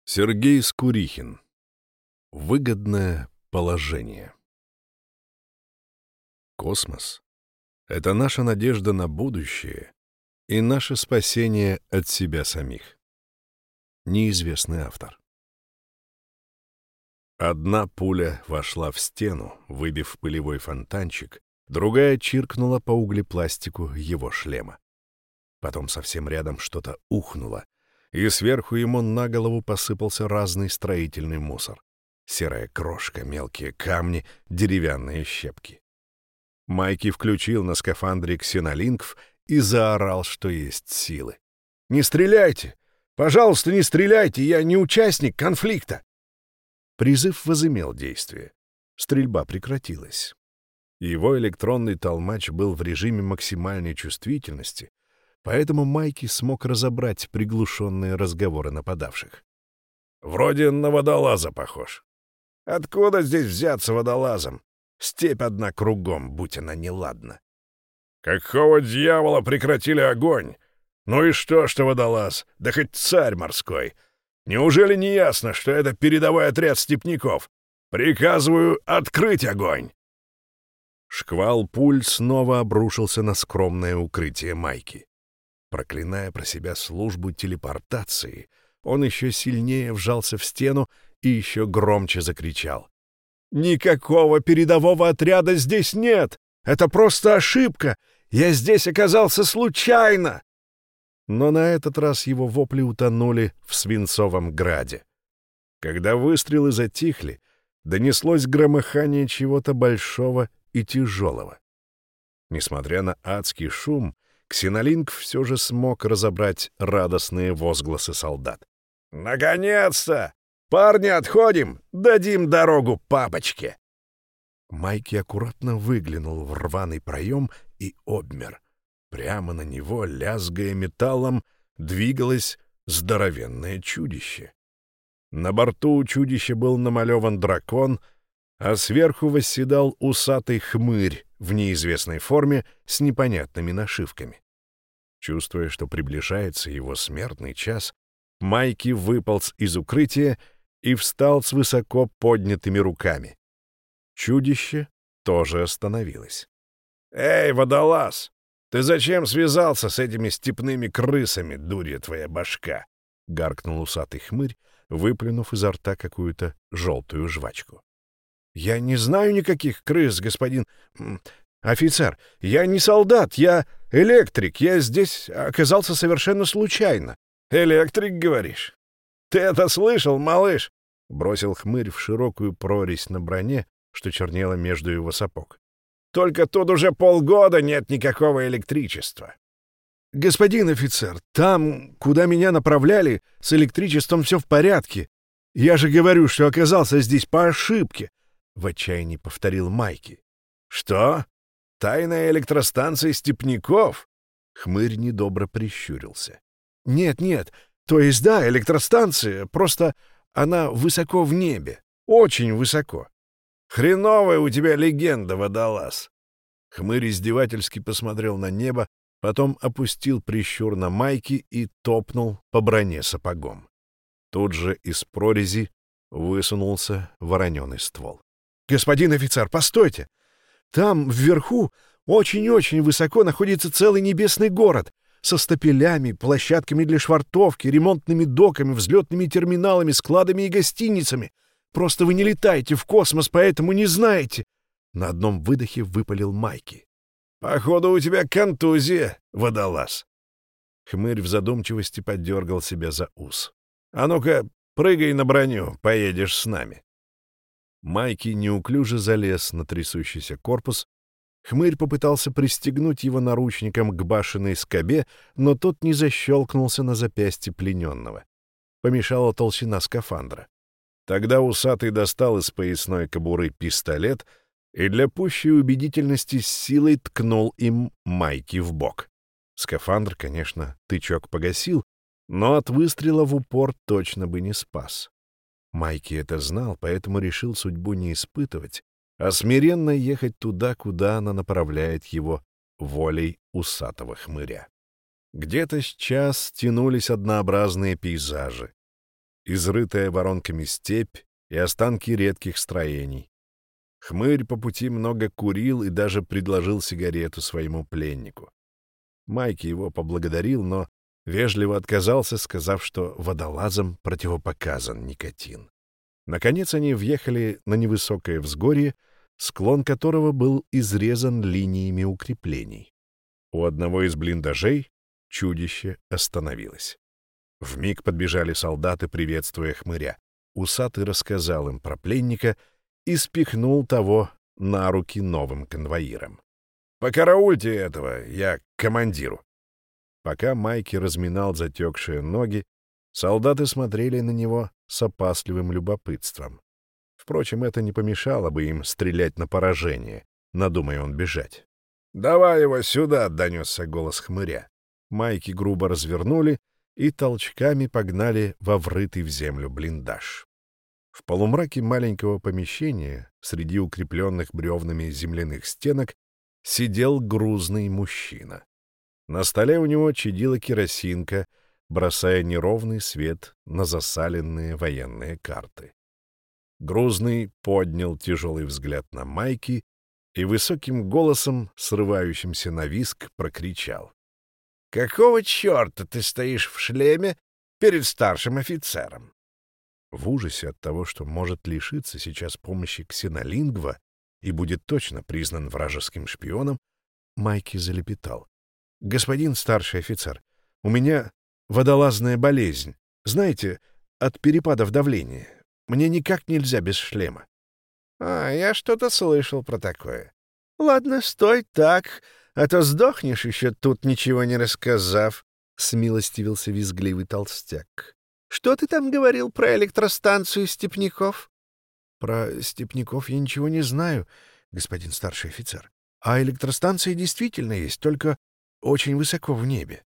Сергей Скурихин. Выгодное положение. Космос — это наша надежда на будущее и наше спасение от себя самих. Неизвестный автор. Одна пуля вошла в стену, выбив пылевой фонтанчик, другая чиркнула по углепластику его шлема. Потом совсем рядом что-то ухнуло, и сверху ему на голову посыпался разный строительный мусор. Серая крошка, мелкие камни, деревянные щепки. Майки включил на скафандре ксенолингв и заорал, что есть силы. «Не стреляйте! Пожалуйста, не стреляйте! Я не участник конфликта!» Призыв возымел действие. Стрельба прекратилась. Его электронный толмач был в режиме максимальной чувствительности, поэтому Майки смог разобрать приглушенные разговоры нападавших. «Вроде на водолаза похож. Откуда здесь взяться водолазом? Степь одна кругом, будь она неладна. Какого дьявола прекратили огонь? Ну и что водолаз? Да хоть царь морской. Неужели не ясно, что это передовой отряд степняков? Приказываю открыть огонь!» Шквал пуль снова обрушился на скромное укрытие Майки. Проклиная про себя службу телепортации, он еще сильнее вжался в стену и еще громче закричал. «Никакого передового отряда здесь нет! Это просто ошибка! Я здесь оказался случайно!» Но на этот раз его вопли утонули в свинцовом граде. Когда выстрелы затихли, донеслось громыхание чего-то большого и тяжелого. Несмотря на адский шум, ксенолингв все же смог разобрать радостные возгласы солдат. «Наконец-то! Парни, отходим! Дадим дорогу папочке!» Майки аккуратно выглянул в рваный проем и обмер. Прямо на него, лязгая металлом, двигалось здоровенное чудище. На борту у чудища был намалеван дракон, а сверху восседал усатый хмырь в неизвестной форме с непонятными нашивками. Чувствуя, что приближается его смертный час, Майки выполз из укрытия и встал с высоко поднятыми руками. Чудище тоже остановилось. «Эй, водолаз! Ты зачем связался с этими степными крысами, дурья твоя башка?» — гаркнул усатый хмырь, выплюнув изо рта какую-то желтую жвачку. «Я не знаю никаких крыс, господин офицер. Я не солдат, я электрик. Я здесь оказался совершенно случайно». «Электрик, говоришь? Ты это слышал, малыш?» — бросил хмырь в широкую прорезь на броне, что чернело между его сапог. «Только тут уже полгода нет никакого электричества». «Господин офицер, там, куда меня направляли, с электричеством все в порядке. Я же говорю, что оказался здесь по ошибке», — в отчаянии повторил Майки. «Что? Тайная электростанция степняков?» Хмырь недобро прищурился. «Нет, то есть да, электростанция, просто она высоко в небе, очень высоко». «Хреновая у тебя легенда, водолаз!» Хмырь издевательски посмотрел на небо, потом опустил прищур на Майки и топнул по броне сапогом. Тут же из прорези высунулся вороненый ствол. «Господин офицер, постойте! Там, вверху, очень-очень высоко находится целый небесный город со стапелями, площадками для швартовки, ремонтными доками, взлетными терминалами, складами и гостиницами. Просто вы не летаете в космос, поэтому не знаете!» На одном выдохе выпалил Майки. «Походу, у тебя контузия, водолаз!» Хмырь в задумчивости подергал себя за ус. «А ну-ка, прыгай на броню, поедешь с нами!» Майки неуклюже залез на трясущийся корпус. Хмырь попытался пристегнуть его наручником к башенной скобе, но тот не защелкнулся на запястье плененного. Помешала толщина скафандра. Тогда усатый достал из поясной кобуры пистолет и для пущей убедительности с силой ткнул им Майки в бок. Скафандр, конечно, тычок погасил, но от выстрела в упор точно бы не спас. Майки это знал, поэтому решил судьбу не испытывать, а смиренно ехать туда, куда она направляет его волей усатого хмыря. Где-то с час тянулись однообразные пейзажи. изрытая воронками степь и останки редких строений. Хмырь по пути много курил и даже предложил сигарету своему пленнику. Майки его поблагодарил, но вежливо отказался, сказав, что водолазам противопоказан никотин. Наконец они въехали на невысокое взгорье, склон которого был изрезан линиями укреплений. У одного из блиндажей чудище остановилось. Вмиг подбежали солдаты, приветствуя хмыря. Усатый рассказал им про пленника и спихнул того на руки новым конвоирам. «Покараульте этого, я к командиру». Пока Майки разминал затекшие ноги, солдаты смотрели на него с опасливым любопытством. Впрочем, это не помешало бы им стрелять на поражение, надумая он бежать. «Давай его сюда!» — донесся голос хмыря. Майки грубо развернули и толчками погнали во врытый в землю блиндаж. В полумраке маленького помещения, среди укрепленных бревнами земляных стенок, сидел грузный мужчина. На столе у него чадила керосинка, бросая неровный свет на засаленные военные карты. Грузный поднял тяжелый взгляд на Майки и высоким голосом, срывающимся на визг, прокричал: «Какого черта ты стоишь в шлеме перед старшим офицером?» В ужасе от того, что может лишиться сейчас помощи ксенолингва и будет точно признан вражеским шпионом, Майки залепетал: «Господин старший офицер, у меня водолазная болезнь. Знаете, от перепадов давления. Мне никак нельзя без шлема». Я что-то слышал про такое. Ладно, стой так, а то сдохнешь еще тут, ничего не рассказав», — смилостивился визгливый толстяк. «Что ты там говорил про электростанцию Степняков?» «Про Степняков я ничего не знаю, господин старший офицер. А электростанция действительно есть, только очень высоко в небе».